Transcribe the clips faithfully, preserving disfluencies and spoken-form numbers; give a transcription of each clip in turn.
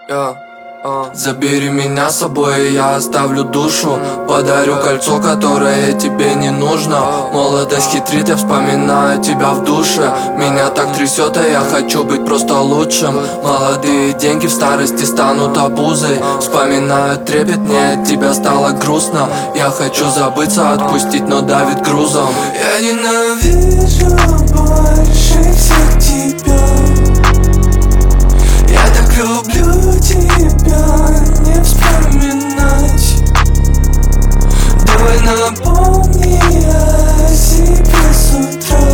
Yeah. Uh. Забери меня с собой, и я оставлю душу. Подарю кольцо, которое тебе не нужно. Молодость хитрит, я вспоминаю тебя в душе. Меня так трясет, а я хочу быть просто лучшим. Молодые деньги в старости станут обузой. Вспоминаю трепет, мне от тебя стало грустно. Я хочу забыться, отпустить, но давит грузом. Я ненавижу больше всех тебя. Я так люблю тебя, не вспоминать. Давай напомни о себе с утра.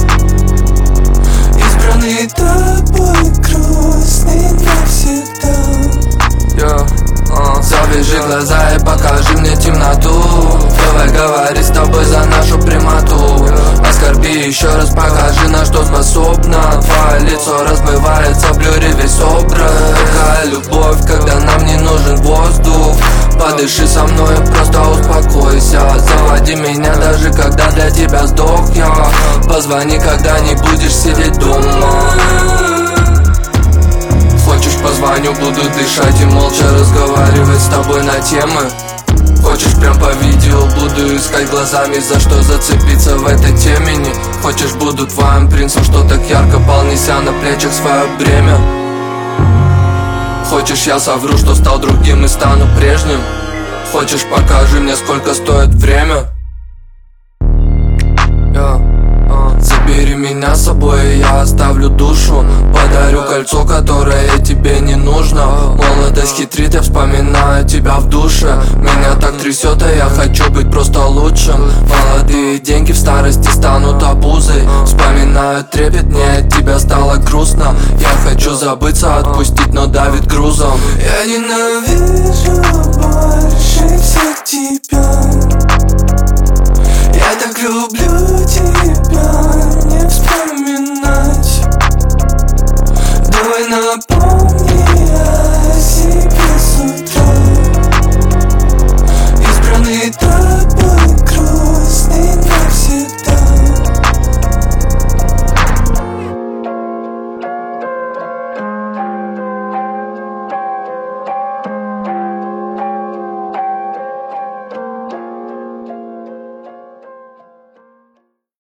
Избранный тобой, грустный навсегда. Yeah. Uh. Завяжи глаза и покажи мне темноту. Давай говори с тобой за нашу прямоту. Оскорби еще раз, покажи, на что способна. Твое лицо размывается в блюре весь образ. Какая любовь, когда нам не нужен воздух. Подыши со мной, просто успокойся. Заводи меня даже когда для тебя сдох я. Позвони, когда не будешь сидеть дома. Хочешь, позвоню, буду дышать и молча разговаривать с тобой на темы. Хочешь, прям по видео буду искать глазами, за что зацепиться в этой темени. Хочешь, буду твоим принцем, что так ярко пал, неся на плечах свое бремя. Хочешь, я совру, что стал другим и стану прежним. Хочешь, покажи мне, сколько стоит время. Yeah. Uh. Забери меня с собой, и я оставлю душу. Подарю кольцо, которое тебе не нужно. Молодость хитрит, я вспоминаю тебя в душе. Меня так трясет, а я хочу быть просто лучшим. Молодые деньги в старости станут обузой. Вспоминаю трепет, мне от тебя стало грустно. Я хочу забыться, отпустить, но давит грузом. Я ненавижу больше всех тебя. Я так люблю тебя.